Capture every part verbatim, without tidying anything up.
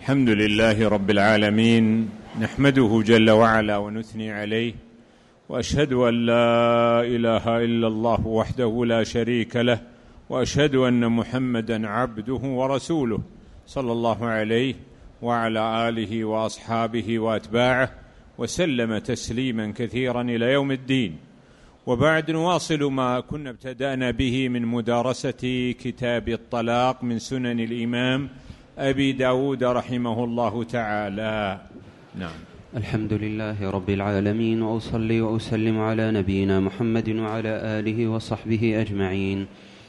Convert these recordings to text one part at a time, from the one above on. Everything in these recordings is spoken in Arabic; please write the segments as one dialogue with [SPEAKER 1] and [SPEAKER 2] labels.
[SPEAKER 1] الحمد لله رب العالمين، نحمده جل وعلا ونثني عليه، وأشهد أن لا إله إلا الله وحده لا شريك له، وأشهد أن محمدا عبده ورسوله صلى الله عليه وعلى آله وأصحابه وأتباعه وسلم تسليما كثيرا إلى يوم الدين. وبعد، نواصل ما كنا ابتدأنا به من مدارسة كتاب الطلاق من سنن الإمام أبي داود رحمه الله تعالى. نعم.
[SPEAKER 2] الحمد لله رب العالمين، وأصلي وأسلم على نبينا محمد وعلى آله وصحبه أجمعين.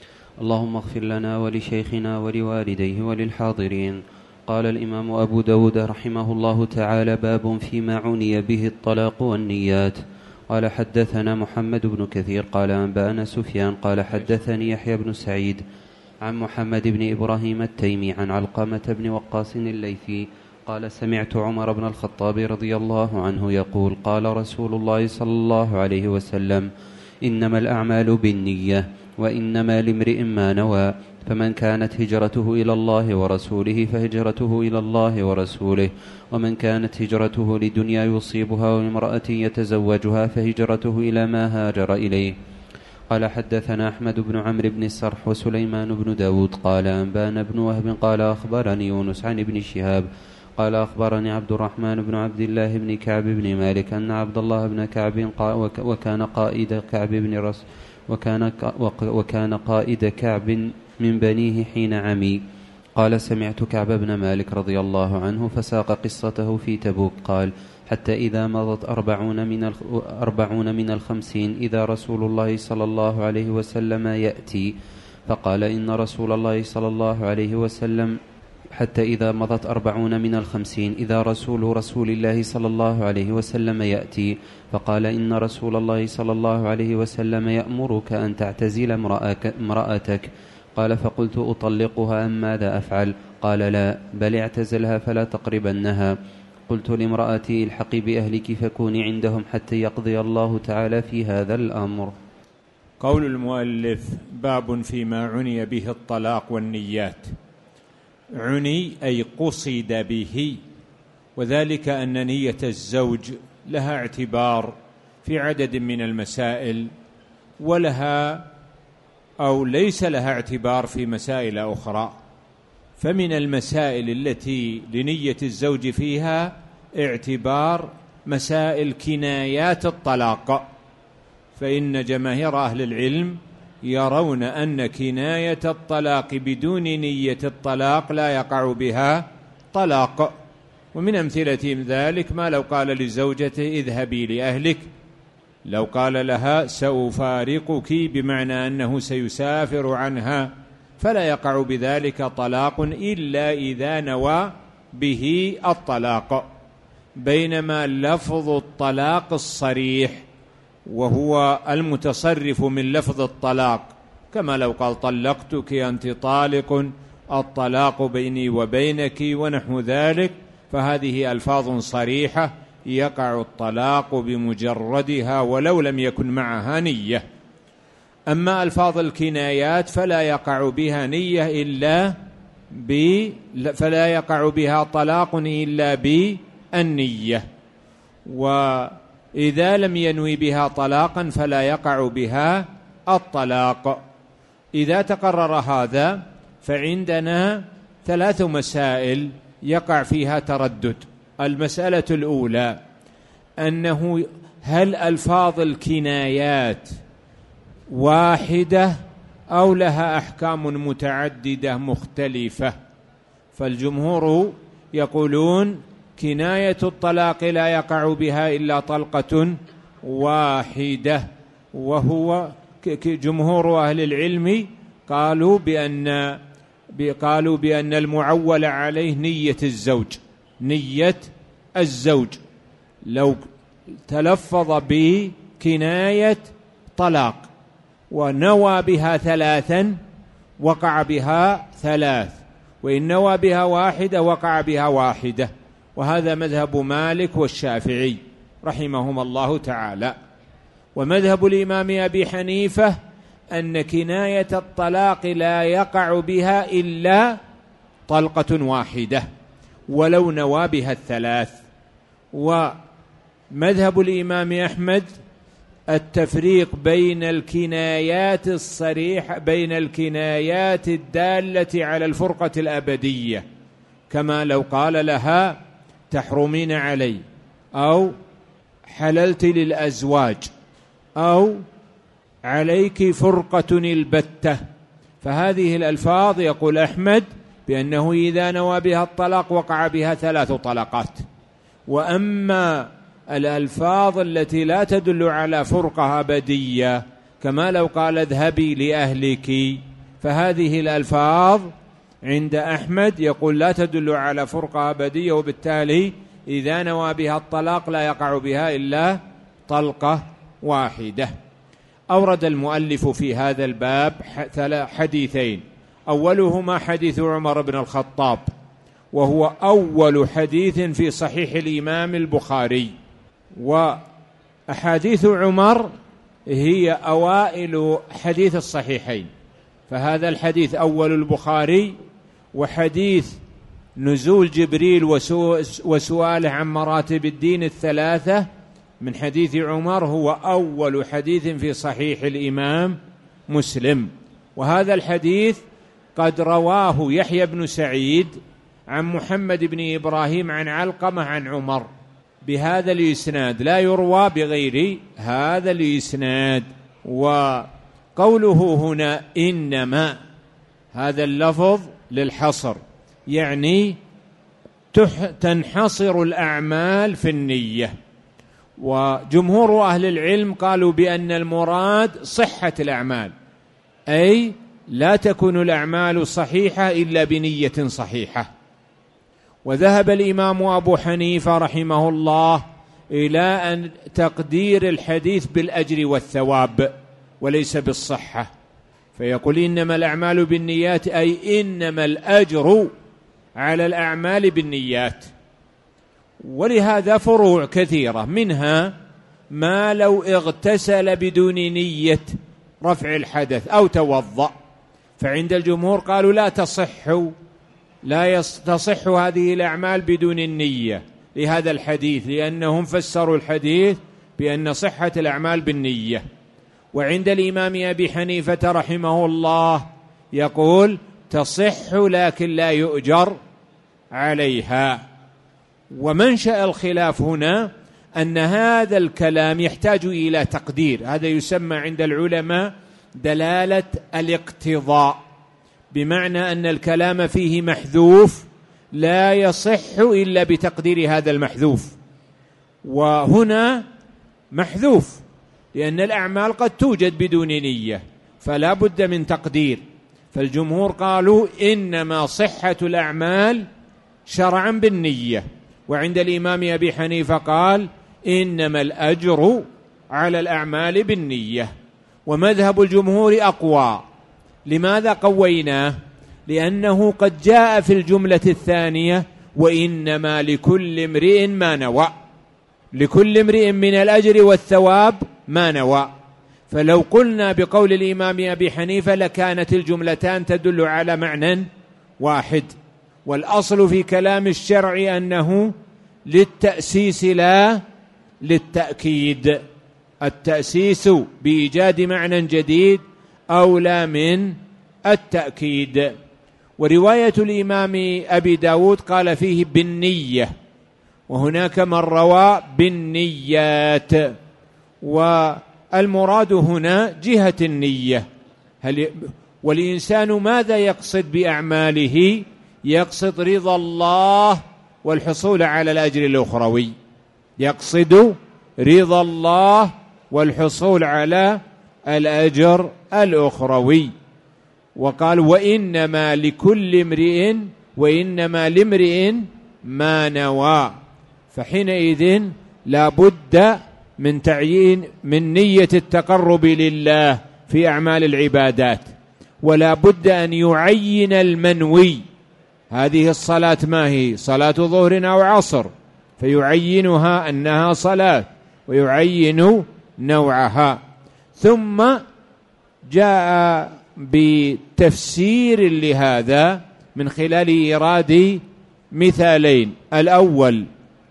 [SPEAKER 2] اللهم اغفر لنا ولشيخنا ولوالديه وللحاضرين. قال الإمام أبو داود رحمه الله تعالى: باب فيما عني به الطلاق والنيات. قال: حدثنا محمد بن كثير قال أنبأنا سفيان قال حدثني يحيى بن سعيد عن محمد بن إبراهيم التيمي عن علقمة بن وقاص الليثي قال: سمعت عمر بن الخطاب رضي الله عنه يقول: قال رسول الله صلى الله عليه وسلم: إنما الأعمال بالنية، وإنما لامرئ ما نوى، فمن كانت هجرته إلى الله ورسوله فهجرته إلى الله ورسوله، ومن كانت هجرته لدنيا يصيبها وامرأة يتزوجها فهجرته إلى ما هاجر إليه. قال: حدثنا أحمد بن عمرو بن السرح وسليمان بن داود قال أنبانا بن وهب قال أخبرني يونس عن ابن شهاب قال أخبرني عبد الرحمن بن عبد الله بن كعب بن مالك أن عبد الله بن كعب وكان قائد كعب بن رس وكان وكان قائد كعب من بنيه حين عمي. قال: سمعت كعب بن مالك رضي الله عنه فساق قصته في تبوك. قال: حتى إذا مضت أربعون من, أربعون من الخمسين إذا رسول الله صلى الله عليه وسلم يأتي، فقال إن رسول الله صلى الله عليه وسلم حتى إذا مضت أربعون من الخمسين إذا رسول رسول الله صلى الله عليه وسلم يأتي، فقال إن رسول الله صلى الله عليه وسلم يأمرك أن تعتزل امرأتك. قال: فقلت: أطلقها أم ماذا أفعل؟ قال: لا، بل اعتزلها فلا تقربنها. قلت لامرأتي: الحقي بأهلك فكوني عندهم حتى يقضي الله تعالى في هذا الأمر.
[SPEAKER 1] قول المؤلف: باب فيما عني به الطلاق والنيات. عني أي قصد به، وذلك أن نية الزوج لها اعتبار في عدد من المسائل، ولها أو ليس لها اعتبار في مسائل أخرى. فمن المسائل التي لنية الزوج فيها اعتبار مسائل كنايات الطلاق، فإن جماهير أهل العلم يرون أن كناية الطلاق بدون نية الطلاق لا يقع بها طلاق. ومن أمثلة ذلك ما لو قال لزوجته: اذهبي لأهلك، لو قال لها: سأفارقك، بمعنى أنه سيسافر عنها، فلا يقع بذلك طلاق إلا إذا نوى به الطلاق. بينما لفظ الطلاق الصريح وهو المتصرف من لفظ الطلاق، كما لو قال: طلقتك أنت طالق، الطلاق بيني وبينك، ونحو ذلك، فهذه ألفاظ صريحة يقع الطلاق بمجردها ولو لم يكن معها نية. أما ألفاظ الكنايات فلا يقع بها نية إلا ب فلا يقع بها طلاق إلا بالنية، وإذا لم ينوي بها طلاقا فلا يقع بها الطلاق. إذا تقرر هذا فعندنا ثلاث مسائل يقع فيها تردد. المسألة الأولى أنه هل ألفاظ الكنايات واحدة أو لها أحكام متعددة مختلفة؟ فالجمهور يقولون كناية الطلاق لا يقع بها إلا طلقة واحدة، وهو جمهور أهل العلم قالوا بأن قالوا بأن المعول عليه نية الزوج نية الزوج لو تلفظ بكناية طلاق ونوى بها ثلاثا وقع بها ثلاث، وإن نوى بها واحدة وقع بها واحدة. وهذا مذهب مالك والشافعي رحمهما الله تعالى. ومذهب الإمام أبي حنيفة أن كناية الطلاق لا يقع بها إلا طلقة واحدة، ولو نوى بها الثلاث. ومذهب الإمام أحمد التفريق بين الكنايات الصريحة، بين الكنايات الدالة على الفرقة الأبدية، كما لو قال لها تحرمين علي، أو حللت للأزواج، أو عليك فرقة البتة. فهذه الألفاظ يقول أحمد بأنه إذا نوى بها الطلاق وقع بها ثلاث طلقات. وأما الألفاظ التي لا تدل على فرقة أبدية كما لو قال اذهبي لأهلك، فهذه الألفاظ عند أحمد يقول لا تدل على فرقة أبدية، وبالتالي إذا نوى بها الطلاق لا يقع بها إلا طلقة واحدة. أورد المؤلف في هذا الباب حديثين، أولهما حديث عمر بن الخطاب، وهو أول حديث في صحيح الإمام البخاري. وأحاديث عمر هي أوائل حديث الصحيحين، فهذا الحديث أول البخاري، وحديث نزول جبريل وسؤاله عن مراتب الدين الثلاثة من حديث عمر هو أول حديث في صحيح الإمام مسلم. وهذا الحديث قد رواه يحيى بن سعيد عن محمد بن إبراهيم عن علقمة عن عمر بهذا الإسناد، لا يروى بغير هذا الإسناد. وقوله هنا إنما، هذا اللفظ للحصر، يعني تنحصر الأعمال في النية. وجمهور أهل العلم قالوا بأن المراد صحة الأعمال، أي لا تكون الأعمال صحيحة إلا بنية صحيحة. وذهب الإمام أبو حنيفة رحمه الله إلى أن تقدير الحديث بالأجر والثواب وليس بالصحة، فيقول إنما الأعمال بالنيات، أي إنما الأجر على الأعمال بالنيات. ولهذا فروع كثيرة، منها ما لو اغتسل بدون نية رفع الحدث أو توضأ، فعند الجمهور قالوا لا تصح لا تصح هذه الأعمال بدون النية لهذا الحديث، لأنهم فسروا الحديث بأن صحة الأعمال بالنية. وعند الإمام أبي حنيفة رحمه الله يقول تصح لكن لا يؤجر عليها. ومنشأ الخلاف هنا أن هذا الكلام يحتاج إلى تقدير، هذا يسمى عند العلماء دلالة الاقتضاء، بمعنى أن الكلام فيه محذوف لا يصح إلا بتقدير هذا المحذوف. وهنا محذوف لأن الأعمال قد توجد بدون نية، فلا بد من تقدير. فالجمهور قالوا إنما صحة الأعمال شرعا بالنية، وعند الإمام أبي حنيفة قال إنما الأجر على الأعمال بالنية. ومذهب الجمهور أقوى. لماذا قويناه؟ لأنه قد جاء في الجملة الثانية وإنما لكل امرئ ما نوى، لكل امرئ من الأجر والثواب ما نوى. فلو قلنا بقول الإمام أبي حنيفة لكانت الجملتان تدل على معنى واحد. والأصل في كلام الشرع أنه للتأسيس لا للتأكيد، التأسيس بإيجاد معنى جديد أولى من التأكيد. ورواية الإمام أبي داود قال فيه بالنية، وهناك من روى بالنيات. والمراد هنا جهة النية. هل والإنسان ماذا يقصد بأعماله؟ يقصد رضا الله والحصول على الأجر الأخروي، يقصد رضا الله والحصول على الأجر الأخروي. وقال وإنما لكل امرئ وإنما لامرئ ما نوى، فحينئذ لا بد من تعيين من نية التقرب لله في أعمال العبادات، ولا بد أن يعين المنوي. هذه الصلاة ما هي؟ صلاة ظهر أو عصر، فيعينها أنها صلاة ويعين نوعها. ثم جاء بتفسير لهذا من خلال إيراد مثالين: الأول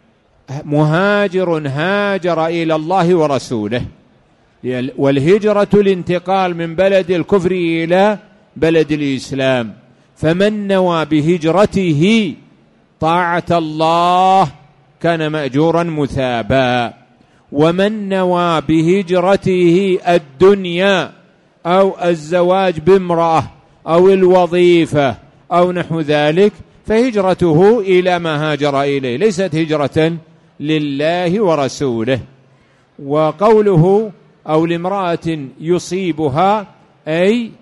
[SPEAKER 1] مهاجر هاجر إلى الله ورسوله، والهجرة الانتقال من بلد الكفر إلى بلد الإسلام، فمن نوى بهجرته طاعة الله كان مأجورا مثابا، ومن نوى بهجرته الدنيا أو الزواج بامرأة أو الوظيفة أو نحو ذلك فهجرته إلى ما هاجر إليه، ليست هجرة لله ورسوله. وقوله أو لامرأة يصيبها أي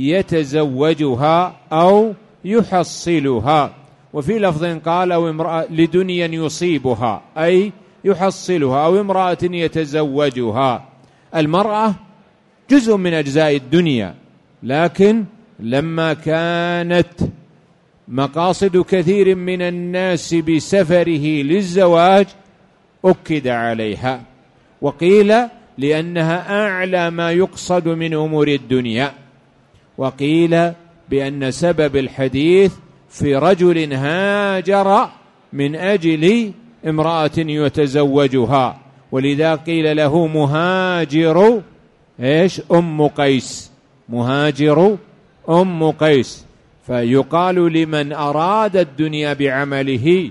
[SPEAKER 1] يتزوجها أو يحصلها، وفي لفظ قال أو امرأة لدنيا يصيبها أي يحصلها، أو امرأة يتزوجها. المرأة جزء من أجزاء الدنيا، لكن لما كانت مقاصد كثير من الناس بسفره للزواج أكد عليها، وقيل لأنها أعلى ما يقصد من أمور الدنيا، وقيل بأن سبب الحديث في رجل هاجر من أجل امرأة يتزوجها، ولذا قيل له مهاجر إيش أم قيس، مهاجر أم قيس، فيقال لمن أراد الدنيا بعمله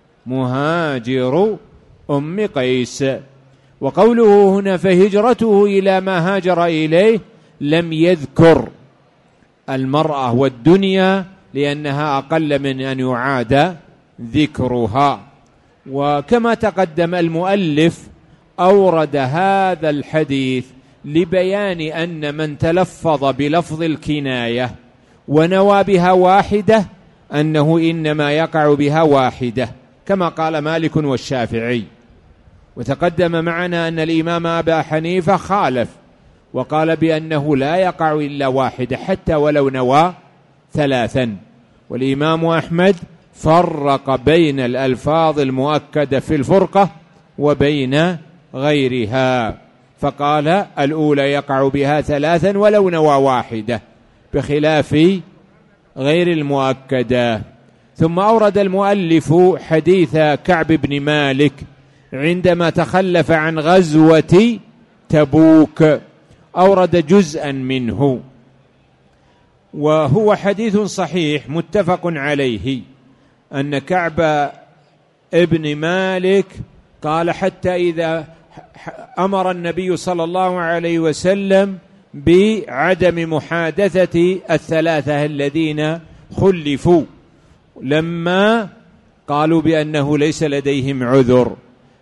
[SPEAKER 1] مهاجر أم قيس. وقوله هنا فهجرته إلى ما هاجر إليه لم يذكر المرأة والدنيا لأنها أقل من أن يعاد ذكرها. وكما تقدم المؤلف أورد هذا الحديث لبيان أن من تلفظ بلفظ الكناية ونوى بها واحدة أنه إنما يقع بها واحدة، كما قال مالك والشافعي. وتقدم معنا أن الإمام أبا حنيفة خالف وقال بأنه لا يقع إلا واحدة حتى ولو نوى ثلاثا، والإمام أحمد فرق بين الألفاظ المؤكدة في الفرقة وبين غيرها، فقال الأولى يقع بها ثلاثا ولو نوى واحدة بخلاف غير المؤكدة. ثم أورد المؤلف حديث كعب بن مالك عندما تخلف عن غزوة تبوك، أورد جزءا منه، وهو حديث صحيح متفق عليه، أن كعب ابن مالك قال حتى إذا أمر النبي صلى الله عليه وسلم بعدم محادثة الثلاثة الذين خلفوا لما قالوا بأنه ليس لديهم عذر،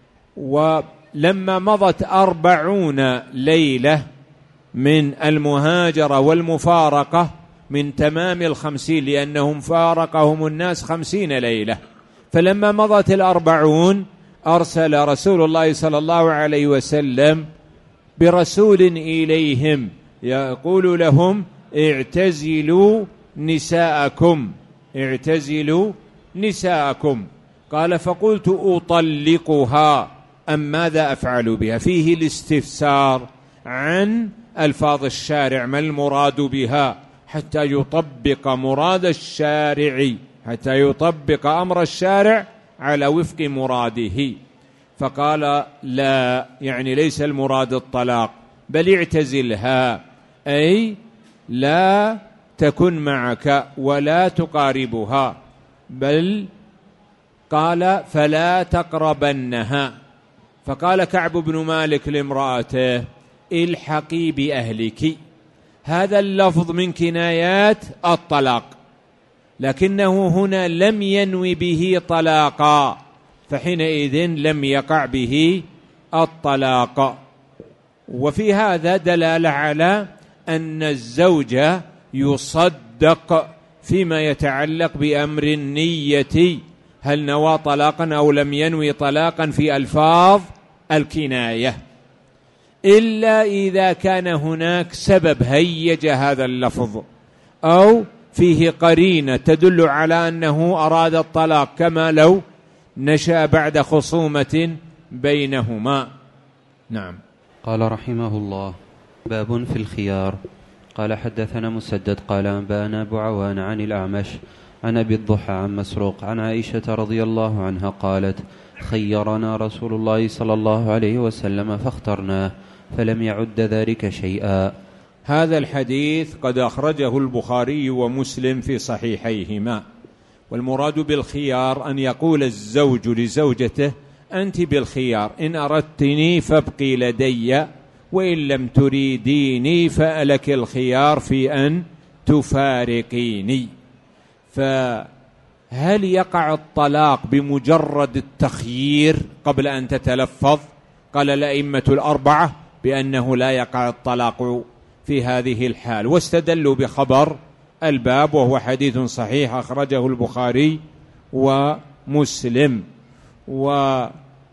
[SPEAKER 1] ولما مضت أربعون ليلة من المهاجرة والمفارقة من تمام الخمسين، لأنهم فارقهم الناس خمسين ليلة، فلما مضت الأربعون أرسل رسول الله صلى الله عليه وسلم برسول إليهم يقول لهم اعتزلوا نساءكم اعتزلوا نساءكم. قال فقلت أطلقها أم ماذا أفعل بها؟ فيه الاستفسار عن ألفاظ الشارع، ما المراد بها حتى يطبق مراد الشارع، حتى يطبق أمر الشارع على وفق مراده. فقال لا، يعني ليس المراد الطلاق، بل اعتزلها أي لا تكن معك ولا تقاربها، بل قال فلا تقربنها. فقال كعب بن مالك لامرأته الحقي بأهلك. هذا اللفظ من كنايات الطلاق، لكنه هنا لم ينوي به طلاقا، فحينئذ لم يقع به الطلاق. وفي هذا دلالة على أن الزوج يصدق فيما يتعلق بأمر النية، هل نوى طلاقا أو لم ينوي طلاقا في ألفاظ الكناية، إلا إذا كان هناك سبب هيج هذا اللفظ أو فيه قرينة تدل على أنه أراد الطلاق، كما لو نشأ بعد خصومة بينهما. نعم.
[SPEAKER 2] قال رحمه الله: باب في الخيار. قال حدثنا مسدد قال أنبأنا أبو عوان عن الأعمش عن أبي الضحى عن مسروق عن عائشة رضي الله عنها قالت: خيرنا رسول الله صلى الله عليه وسلم فاخترناه فلم يعد ذلك شيئا.
[SPEAKER 1] هذا الحديث قد أخرجه البخاري ومسلم في صحيحيهما. والمراد بالخيار أن يقول الزوج لزوجته: أنت بالخيار، إن أردتني فابقي لدي، وإن لم تريديني فلك الخيار في أن تفارقيني. فهل يقع الطلاق بمجرد التخيير قبل أن تتلفظ؟ قال الأئمة الأربعة بأنه لا يقع الطلاق في هذه الحال، واستدلوا بخبر الباب وهو حديث صحيح أخرجه البخاري ومسلم. وهناك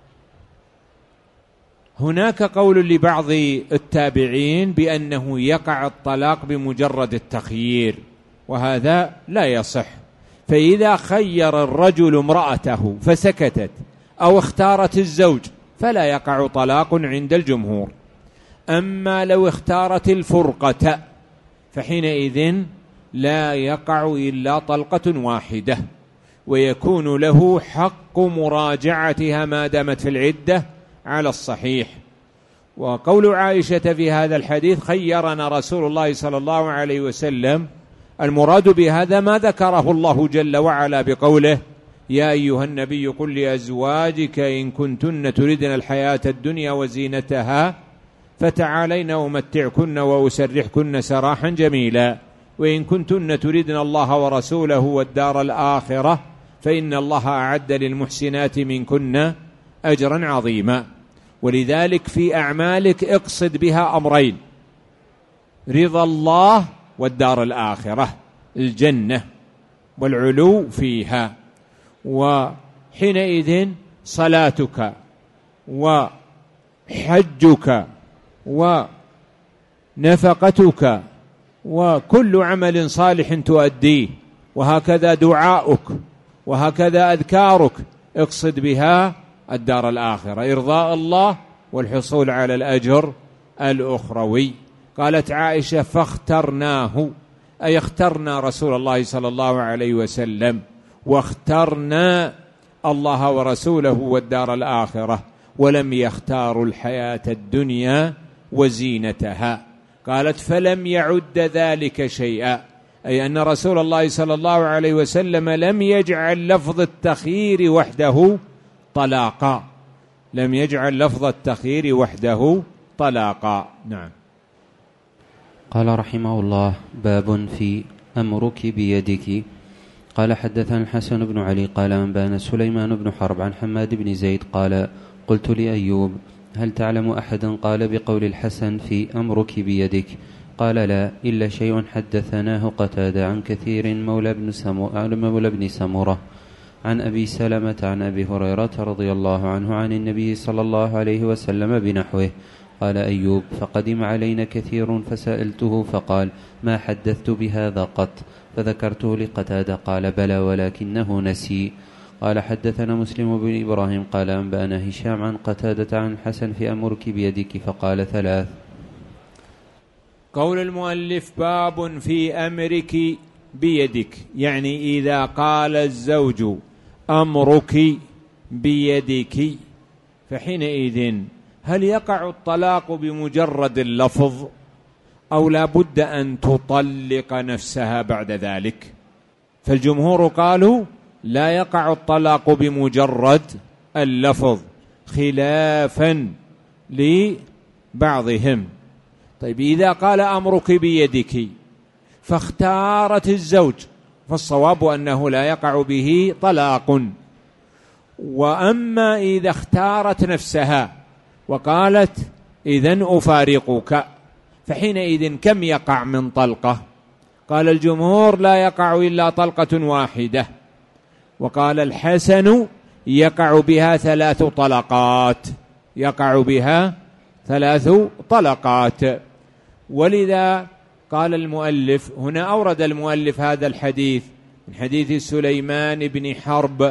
[SPEAKER 1] قول لبعض التابعين بأنه يقع الطلاق بمجرد التخيير، وهذا لا يصح. فإذا خير الرجل امرأته فسكتت أو اختارت الزوج فلا يقع طلاق عند الجمهور. أما لو اختارت الفرقة فحينئذ لا يقع إلا طلقة واحدة، ويكون له حق مراجعتها ما دامت في العدة على الصحيح. وقول عائشة في هذا الحديث: خيرنا رسول الله صلى الله عليه وسلم، المراد بهذا ما ذكره الله جل وعلا بقوله: يا أيها النبي قل لأزواجك إن كنتن تردن الحياة الدنيا وزينتها فتعالين أمتعكن وأسرحكن سراحا جميلا، وإن كنتن تردن الله ورسوله والدار الآخرة فإن الله أعد للمحسنات منكن أجرا عظيما. ولذلك في أعمالك اقصد بها أمرين: رضا الله والدار الآخرة، الجنة والعلو فيها. وحينئذ صلاتك وحجك ونفقتك وكل عمل صالح تؤديه، وهكذا دعاؤك وهكذا أذكارك، اقصد بها الدار الآخرة، إرضاء الله والحصول على الأجر الأخروي. قالت عائشة: فاخترناه، أي اخترنا رسول الله صلى الله عليه وسلم، واخترنا الله ورسوله والدار الآخرة، ولم يختاروا الحياة الدنيا وزينتها. قالت: فلم يعد ذلك شيئا، أي أن رسول الله صلى الله عليه وسلم لم يجعل لفظ التخيير وحده طلاقا، لم يجعل لفظ التخيير وحده طلاقا. نعم.
[SPEAKER 2] قال رحمه الله: باب في أمرك بيدك. قال: حدثنا الحسن بن علي قال أنبانا سليمان بن حرب عن حماد بن زيد قال: قلت لأيوب: هل تعلم أحدا قال بقول الحسن في أمرك بيدك؟ قال: لا، إلا شيء حدثناه قتادة عن كثير مولى بن سمورة, مولى بن سمورة عن أبي سلمة عن أبي هريرة رضي الله عنه عن النبي صلى الله عليه وسلم بنحوه. قال أيوب: فقدم علينا كثير فسألته فقال: ما حدثت بهذا قط؟ فذكرته لقتادة قال: بلى ولكنه نسي. قال: حدثنا مسلم بن إبراهيم قال أنبأنا هشام عن قتادة عن الحسن في أمرك بيدك فقال ثلاث.
[SPEAKER 1] قول المؤلف: باب في أمرك بيدك، يعني إذا قال الزوج أمرك بيدك فحينئذ هل يقع الطلاق بمجرد اللفظ أو لا بد أن تطلق نفسها بعد ذلك؟ فالجمهور قالوا لا يقع الطلاق بمجرد اللفظ خلافا لبعضهم. طيب، إذا قال أمرك بيدك فاختارت الزوج فالصواب أنه لا يقع به طلاق. وأما إذا اختارت نفسها وقالت إذن أفارقك فحينئذ كم يقع من طلقة؟ قال الجمهور لا يقع إلا طلقة واحدة، وقال الحسن يقع بها ثلاث طلقات، يقع بها ثلاث طلقات. ولذا قال المؤلف هنا، أورد المؤلف هذا الحديث من حديث سليمان بن حرب،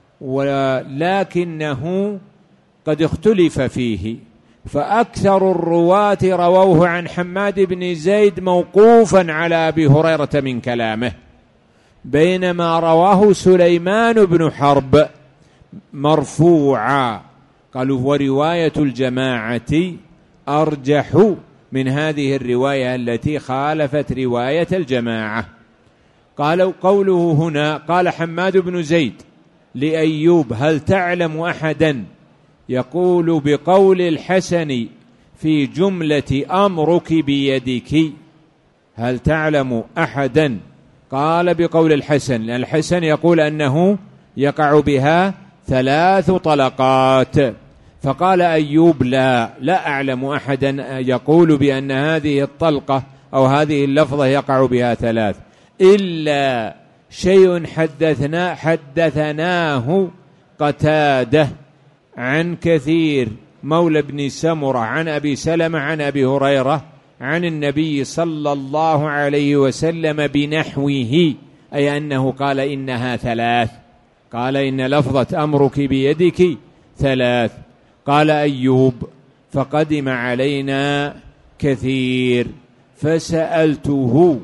[SPEAKER 1] ولكنه قد اختلف فيه، فأكثر الرواة رووه عن حماد بن زيد موقوفا على أبي هريرة من كلامه، بينما رواه سليمان بن حرب مرفوعا. قالوا ورواية الجماعة أرجح من هذه الرواية التي خالفت رواية الجماعة. قالوا قوله هنا قال حماد بن زيد لأيوب هل تعلم أحدا يقول بقول الحسن في جملة أمرك بيدك؟ هل تعلم أحدا قال بقول الحسن، لأن الحسن يقول أنه يقع بها ثلاث طلقات. فقال أيوب لا لا أعلم أحدا يقول بأن هذه الطلقة أو هذه اللفظة يقع بها ثلاث، إلا شيء حدثنا حدثناه قتادة عن كثير مولى بن سمرة عن أبي سلمة عن أبي هريرة عن النبي صلى الله عليه وسلم بنحوه، أي أنه قال إنها ثلاث، قال إن لفظة أمرك بيدك ثلاث. قال أيوب فقدم علينا كثير فسألته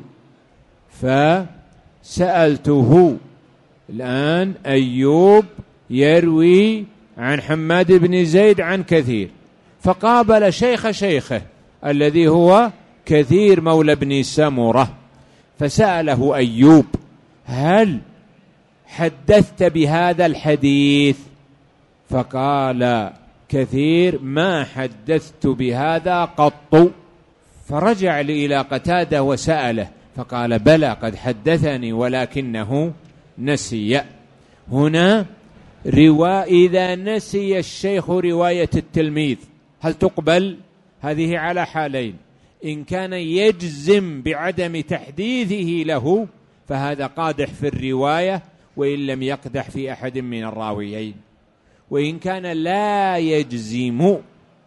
[SPEAKER 1] فسألته الآن أيوب يروي عن حماد بن زيد عن كثير، فقابل شيخ شيخه الذي هو كثير مولى بن سمرة، فسأله أيوب هل حدثت بهذا الحديث؟ فقال كثير ما حدثت بهذا قط. فرجع إلى قتادة وسأله فقال بلى قد حدثني ولكنه نسي. هنا روا إذا نسي الشيخ رواية التلميذ هل تقبل؟ هذه على حالين، إن كان يجزم بعدم تحديثه له فهذا قادح في الرواية وإن لم يقدح في أحد من الراويين، وإن كان لا يجزم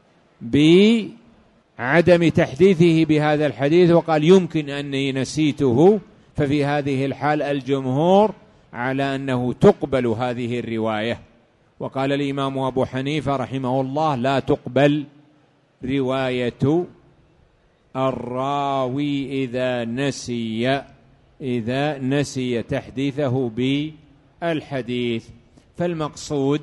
[SPEAKER 1] بعدم تحديثه بهذا الحديث وقال يمكن أني نسيته، ففي هذه الحال الجمهور على أنه تقبل هذه الرواية. وقال الإمام أبو حنيفة رحمه الله لا تقبل رواية الراوي إذا نسي إذا نسي تحديثه بالحديث. فالمقصود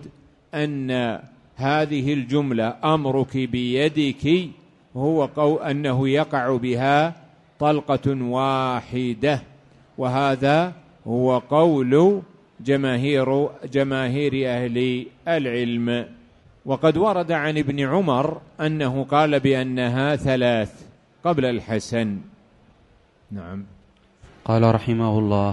[SPEAKER 1] أن هذه الجملة أمرك بيدك هو قول أنه يقع بها طلقة واحدة، وهذا هو قول جماهير جماهير أهل العلم. وقد ورد عن ابن عمر أنه قال بأنها ثلاث قبل الحسن. نعم.
[SPEAKER 2] قال رحمه الله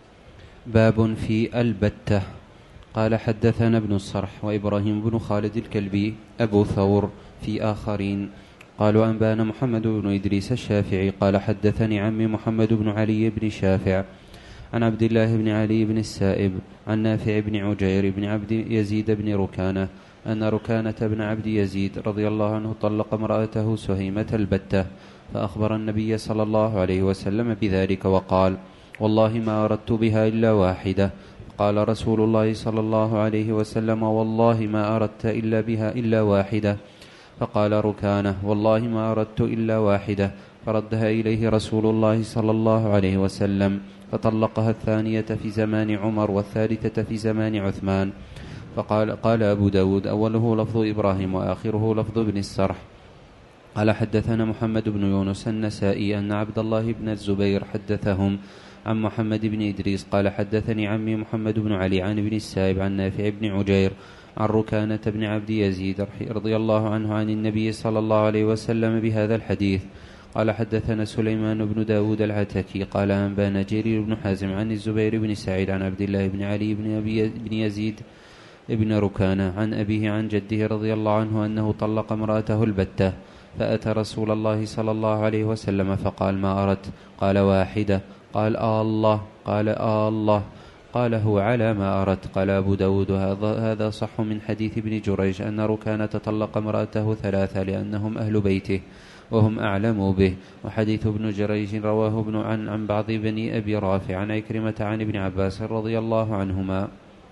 [SPEAKER 2] باب في البتة. قال حدثنا ابن الصرح وإبراهيم بن خالد الكلبي أبو ثور في آخرين قالوا أنبانا محمد بن إدريس الشافعي قال حدثني عمي محمد بن علي بن شافع عن عبد الله بن علي بن السائب عن نافع بن عجير بن عبد يزيد بن ركانة أن ركانة بن عبد يزيد رضي الله عنه طلق امرأته سهيمة البتة، فأخبر النبي صلى الله عليه وسلم بذلك وقال والله ما أردت بها إلا واحدة. قال رسول الله صلى الله عليه وسلم والله ما أردت إلا بها إلا واحدة. فقال ركانة والله ما أردت إلا واحدة، فردها إليه رسول الله صلى الله عليه وسلم، فطلقها الثانية في زمان عمر والثالثة في زمان عثمان. فقال قال أبو داود أوله لفظ إبراهيم وآخره لفظ ابن السرح. قال حدثنا محمد بن يونس النسائي أن عبد الله بن الزبير حدثهم عن محمد بن إدريس قال حدثني عمي محمد بن علي عن ابن السائب عن نافع بن عجير عن ركانة بن عبد يزيد رضي الله عنه عن النبي صلى الله عليه وسلم بهذا الحديث. قال حدثنا سليمان بن داود العتكي قال أنبانا جرير بن حازم عن الزبير بن سعيد عن عبد الله بن علي بن, أبي بن يزيد ابن ركانة عن أبيه عن جده رضي الله عنه أنه طلق امرأته البتة، فأتى رسول الله صلى الله عليه وسلم فقال ما أردت؟ قال واحدة. قال آه الله. قال آه الله. قال هو على ما أردت. قال أبو داود هذا صح من حديث ابن جريج أن ركانة طلق امرأته ثلاثة لأنهم أهل بيته وهم أعلموا به. وحديث ابن جريج رواه ابن عن, عن بعض بني أبي رافع عن عكرمة عن ابن عباس رضي الله عنهما.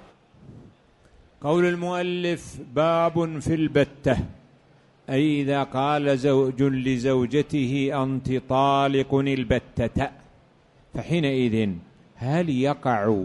[SPEAKER 1] قول المؤلف باب في البتة، أي إذا قال زوج لزوجته أنت طالق البتة، فحينئذ هل يقع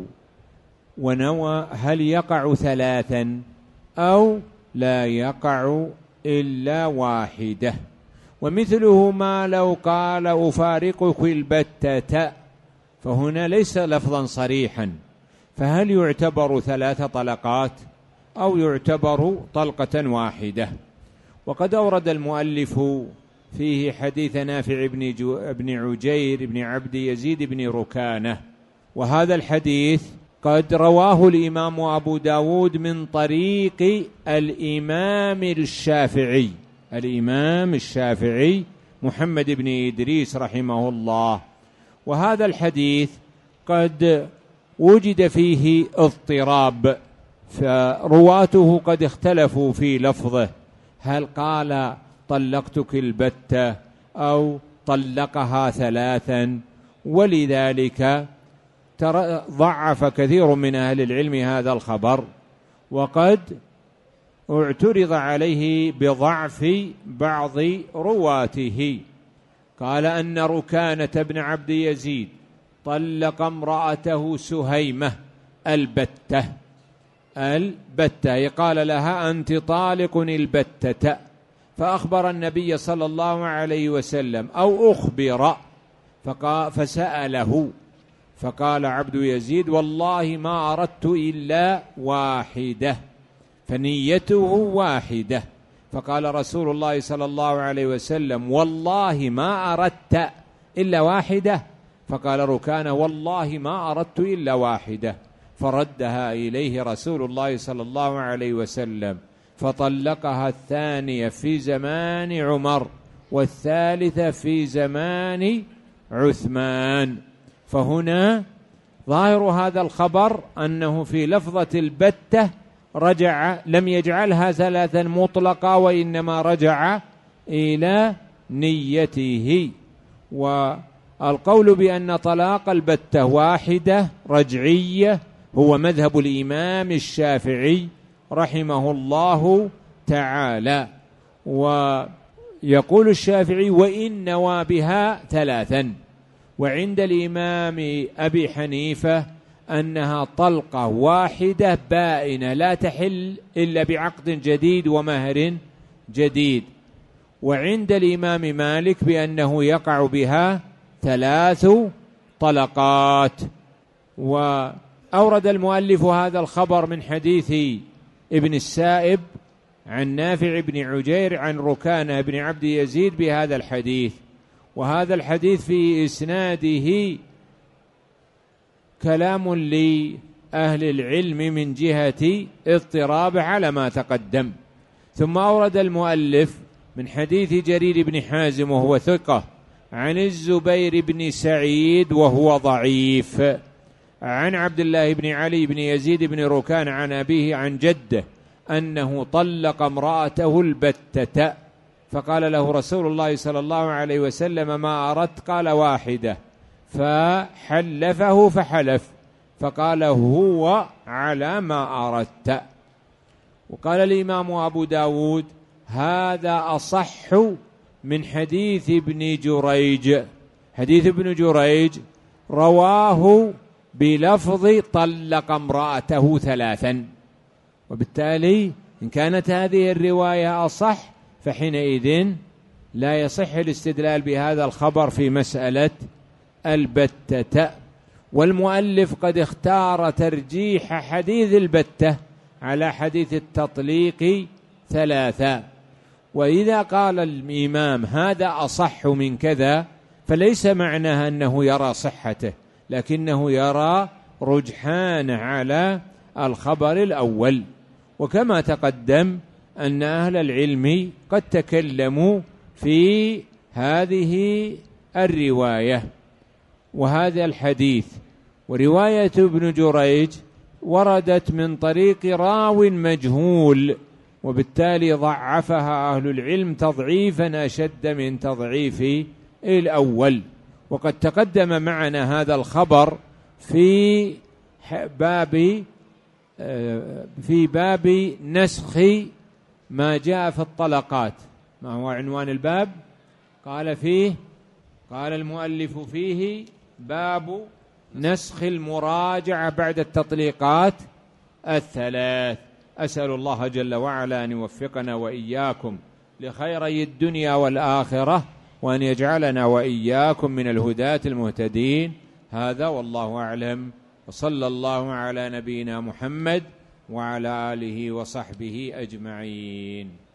[SPEAKER 1] ونوى هل يقع ثلاثا أو لا يقع إلا واحدة؟ ومثله ما لو قال أفارقك البتة، فهنا ليس لفظا صريحا، فهل يعتبر ثلاث طلقات أو يعتبر طلقة واحدة؟ وقد أورد المؤلف فيه حديث نافع بن, بن عجير بن عبد يزيد بن ركانة، وهذا الحديث قد رواه الإمام أبو داود من طريق الإمام الشافعي الإمام الشافعي محمد بن إدريس رحمه الله. وهذا الحديث قد وجد فيه اضطراب، فرواته قد اختلفوا في لفظه، هل قال طلقتك البتة أو طلقها ثلاثا، ولذلك ضعف كثير من أهل العلم هذا الخبر، وقد اعترض عليه بضعف بعض رواته. قال أن ركانة بن عبد يزيد طلق امرأته سهيمة البتة البتة قال لها أنت طالق البتة، فأخبر النبي صلى الله عليه وسلم أو أخبر فسأله، فقال عبد يزيد والله ما أردت إلا واحدة، فنيته واحدة. فقال رسول الله صلى الله عليه وسلم والله ما أردت إلا واحدة، فقال ركانة والله ما أردت إلا واحدة، فردها إليه رسول الله صلى الله عليه وسلم، فطلقها الثانية في زمان عمر والثالثة في زمان عثمان. فهنا ظاهر هذا الخبر أنه في لفظة البتة رجع لم يجعلها ثلاثا مطلقا، وإنما رجع إلى نيته. والقول بأن طلاق البتة واحدة رجعية هو مذهب الإمام الشافعي رحمه الله تعالى. ويقول الشافعي وإن نوى بها ثلاثا، وعند الإمام أبي حنيفة أنها طلقة واحدة بائنة لا تحل إلا بعقد جديد ومهر جديد، وعند الإمام مالك بأنه يقع بها ثلاث طلقات. وأورد المؤلف هذا الخبر من حديث ابن السائب عن نافع بن عجير عن ركانة بن عبد يزيد بهذا الحديث، وهذا الحديث في إسناده كلام لأهل العلم من جهة اضطراب على ما تقدم. ثم أورد المؤلف من حديث جرير بن حازم وهو ثقة عن الزبير بن سعيد وهو ضعيف عن عبد الله بن علي بن يزيد بن ركان عن أبيه عن جده أنه طلق امرأته البتة، فقال له رسول الله صلى الله عليه وسلم ما أردت؟ قال واحدة، فحلفه فحلف، فقال هو على ما أردت. وقال الإمام أبو داود هذا أصح من حديث ابن جريج. حديث ابن جريج رواه بلفظ طلق امرأته ثلاثا، وبالتالي إن كانت هذه الرواية أصح فحينئذ لا يصح الاستدلال بهذا الخبر في مسألة البتة. والمؤلف قد اختار ترجيح حديث البتة على حديث التطليق ثلاثة، وإذا قال الإمام هذا أصح من كذا فليس معناه أنه يرى صحته، لكنه يرى رجحان على الخبر الأول. وكما تقدم أن أهل العلم قد تكلموا في هذه الرواية وهذا الحديث. ورواية ابن جريج وردت من طريق راو مجهول، وبالتالي ضعفها أهل العلم تضعيفا أشد من تضعيف الأول. وقد تقدم معنا هذا الخبر في باب في باب نسخ ما جاء في الطلقات. ما هو عنوان الباب؟ قال فيه قال المؤلف فيه باب نسخ المراجعة بعد التطليقات الثلاث. أسأل الله جل وعلا أن يوفقنا وإياكم لخيري الدنيا والآخرة، وأن يجعلنا وإياكم من الهداة المهتدين. هذا والله أعلم، وصلى الله على نبينا محمد وعلى آله وصحبه أجمعين.